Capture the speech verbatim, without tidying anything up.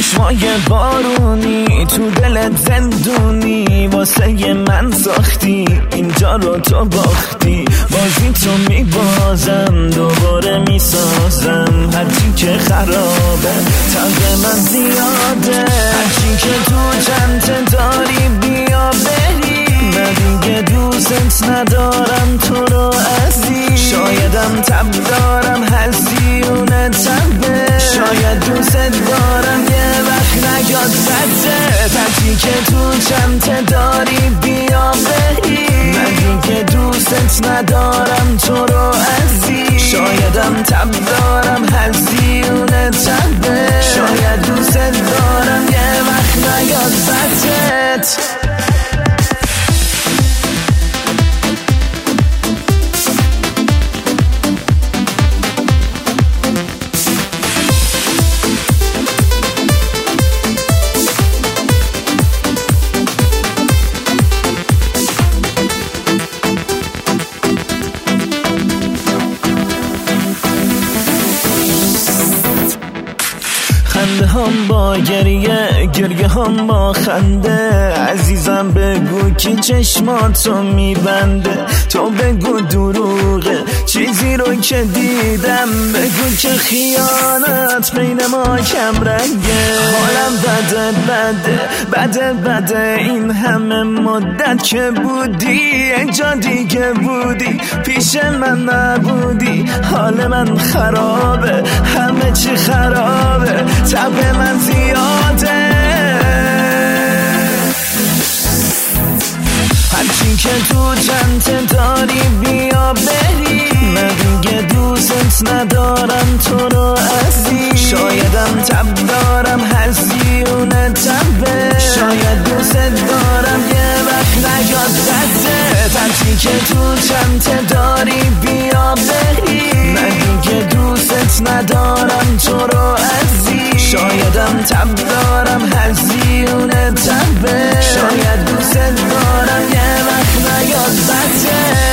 چشمای بارونی تو دلت زندونی واسه من ساختی اینجا رو تو باختی بازی تو میبازم دوباره میسازم هرچی که خرابه تنگ من زیاده هرچی که تو چند داری بیا بری من دیگه دوست ندارم تو رو عزیز شایدم تب دارم هزیونه تبه شاید دوست دارم یه وقت نگاد زده هرچی که تو چند داری بیا بری من دیگه دوست ندارم تو رو عزیز شایدم تب دارم هزیونه تبه شاید دوست دارم یه وقت نگاد زده خنده هم با گریه گریه هم با خنده عزیزم بگو که چشماتو میبنده تو بگو دروغه چیزی رو که دیدم بگو که خیانت بین ما کم رنگه حالم بده بده بده بده این همه مدت که بودی اینجا دیگه بودی پیش من نبودی حال من خرابه همه چی خرابه تب من زیاده هرچی که تو چند داری بیا بری من دیگه دوست ندارم تو رو عزیز شایدم تب دارم هزیونه تبه شاید دوست دارم یه وقت نگاد زده هرچی که تو چند داری بیا بری من دیگه دوست ندارم تو رو عزیز شایدم تب دارم هزیونه تبه شاید دوست دارم یه وقت نگاد زده